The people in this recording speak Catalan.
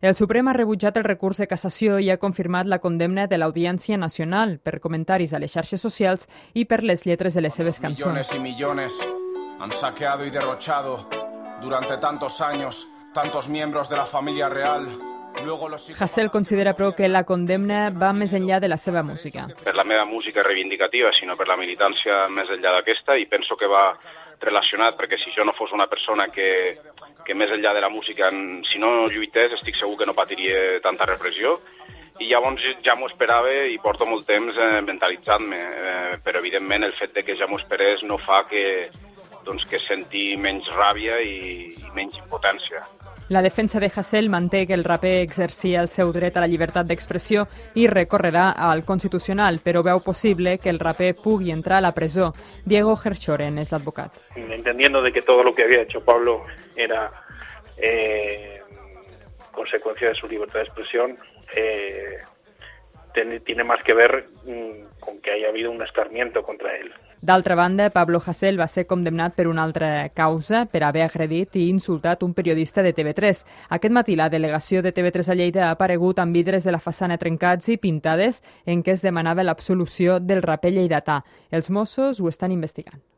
El Suprem ha rebutjat el recurs de cassació i ha confirmat la condemna de l'Audiència Nacional per comentaris a les xarxes socials i per les lletres de les seves cançons. Millones y millones han saqueado y derrochado durante tantos años tantos miembros de la familia real. Hasél considera, però, que la condemna va més enllà de la seva música. Per la meva música reivindicativa, sinó per la militància més enllà d'aquesta, i penso que va relacionat, perquè si jo no fos una persona que més enllà de la música, si no lluités, estic segur que no patiria tanta repressió, i llavors ja m'ho esperava i porto molt temps mentalitzant-me, però evidentment el fet de que ja m'ho esperés no fa que senti menys ràbia i menys impotència. La defensa de Hasél manté que el raper exercia el seu dret a la llibertat d'expressió i recorrerà al Constitucional, però veu possible que el raper pugui entrar a la presó. Diego Gerchoren és l'advocat. Entendiendo de que todo lo que había hecho Pablo era consecuencia de su libertad de expresión, tiene más que ver con que haya habido un escarmiento contra él. D'altra banda, Pablo Hasél va ser condemnat per una altra causa per haver agredit i insultat un periodista de TV3. Aquest matí la delegació de TV3 a Lleida ha aparegut amb vidres de la façana trencats i pintades en què es demanava l'absolució del raper lleidatà. Els Mossos ho estan investigant.